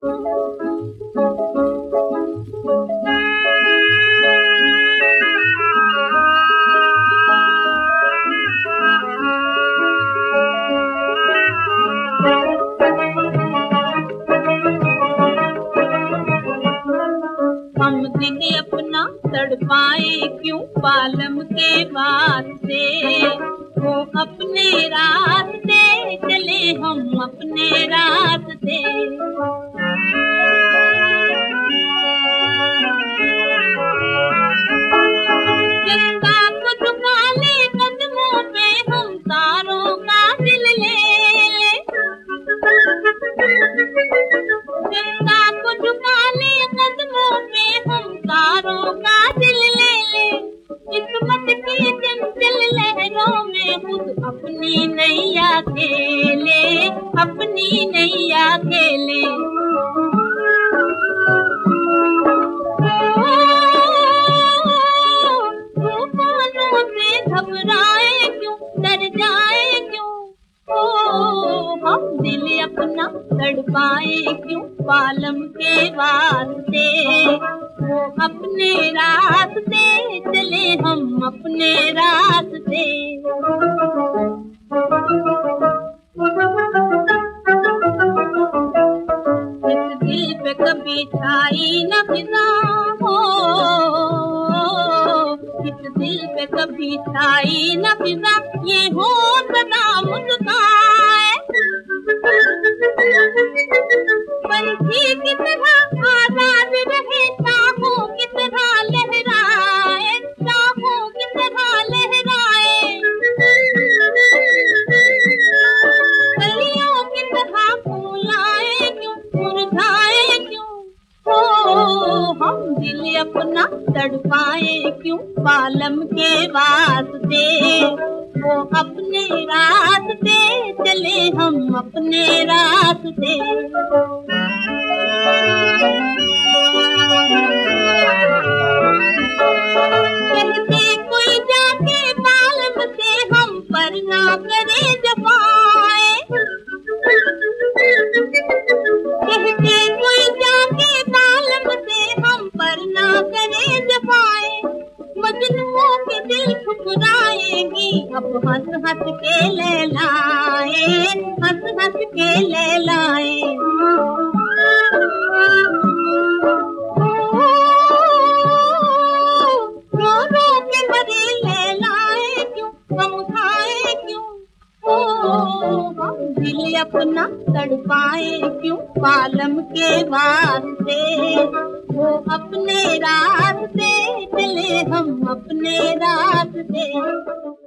हम दिल अपना तड़पाए क्यों पालम के वास्ते, वो अपने रास्ते चले हम अपने रास्ते। गंगा को झुका ले कदमों पे हम तारों का दिल ले ले, गंगा को झुका ले कदमों पे हम तारों का दिल ले ले। किस्मत की चंचल लहरों में खुद अपनी नैया खेले, अपनी नैया खेले। तूफानों से घबराए क्यों, डर जाए क्यों, हम दिल अपना तड़पाए क्यों पालम के वास्ते, वो अपने रास्ते चले हम अपने रास्ते। इस दिल पे कभी छाई न फिजा हो, इस दिल पे कभी छाई न फिजा, ये हो सदा मुस्काए। पंछी की तरह आजाद रहे, शाहों की तरह लहराए, शाहों की तरह लहराए। कलियों की तरह फूलाए क्यों, मुरझाए क्यों, हम दिल अपना तड़पाए क्यों पालम के वास्ते, वो अपने रास्ते चले हम अपने रास्ते। कहते कोई जाके पालम से हम पर ना करे जफाए, कहते कोई जाके पालम से हम पर ना करे जफाए। मजनुओं के दिल ठुकराएगी अब हंस हंस के लैलाए, हंस हंस के लैलाए। रो रो के मरे लैलाए क्यों, गम खाए क्यों, हम दिल अपना तड़पाए क्यों पालम के वास्ते, वो अपने रास्ते चले हम अपने रास्ते।